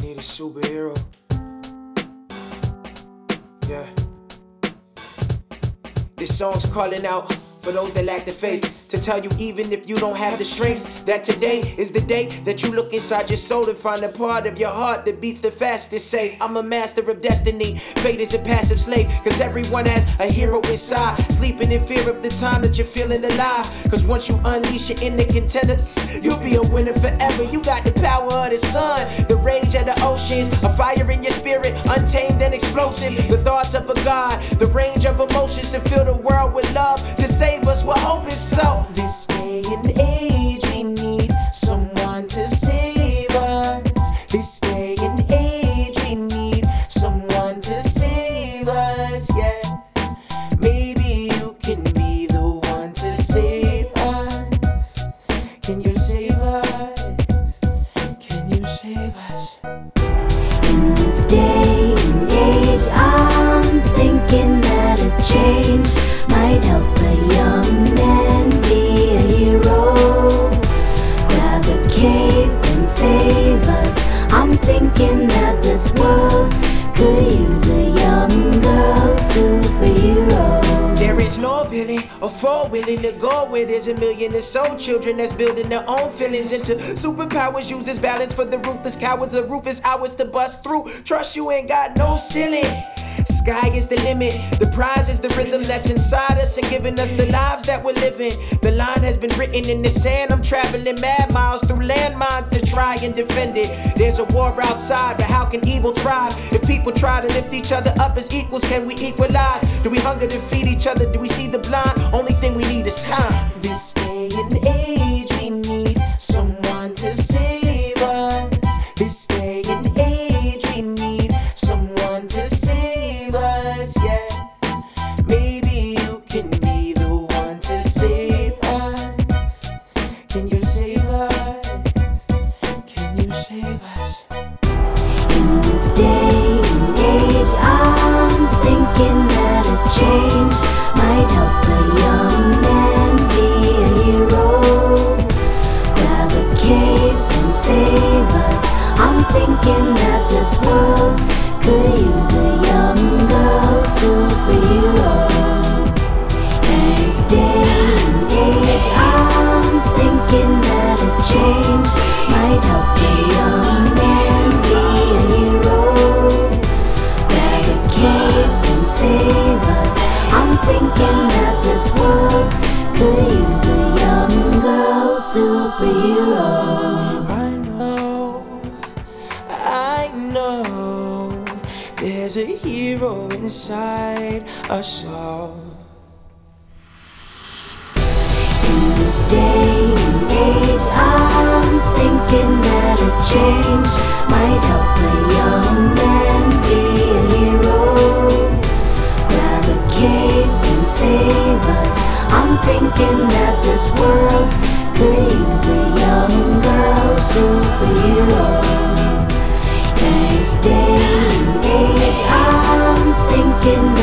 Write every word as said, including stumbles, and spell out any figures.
need a superhero. Yeah. This song's calling out for those that lack the faith, to tell you even if you don't have the strength, that today is the day that you look inside your soul and find a part of your heart that beats the fastest. Say, I'm a master of destiny. Fate is a passive slave, cause everyone has a hero inside, sleeping in fear of the time that you're feeling alive. Cause once you unleash your inner contenders, you'll be a winner forever. You got the power of the sun, the rage of the oceans, a fire in your spirit, untamed and explosive. The thoughts of a God, the range of emotions to fill the world with love, to save us with hope is so. This day and age, we need someone to save us. This day and age, we need someone to save us, yeah. Maybe you can be the one to save us. Can you save us? Can you save us? In this day and age, I'm thinking that a change might help a young man be a hero. Grab a cape and save us. I'm thinking that this world could use a young girl superhero. There is no villain or foe willing to go where there's a million or so children that's building their own feelings into superpowers. Uses balance for the ruthless cowards. The roof is ours to bust through. Trust you ain't got no ceiling. Sky is the limit. The prize is the rhythm that's inside us and giving us the lives that we're living. The line has been written in the sand. I'm traveling mad miles through landmines to try and defend it. There's a war outside, but how can evil thrive? If people try to lift each other up as equals, can we equalize? Do we hunger to feed each other? Do we see the blind? Only thing we need is time. This day and age, we need someone to save us. This day and age, we need someone to save us, yeah. Maybe you can be the one to save us. Can you save us? Can you save us? In this day and age, I'm thinking that a change might help a young man be a hero. Grab a cape and save us. I'm thinking that this world could use a young girl superhero. In this day and age, I'm thinking that a change might help a young man be a hero. Grab a cape and save us. I'm thinking that this world could use a young girl superhero. I know, I know, there's a hero inside us all. In this day and age, I'm thinking that a change might help a young man be a hero. Grab a cape and save us. I'm thinking that this world could use a young girl superhero. In this day and age, I'm thinking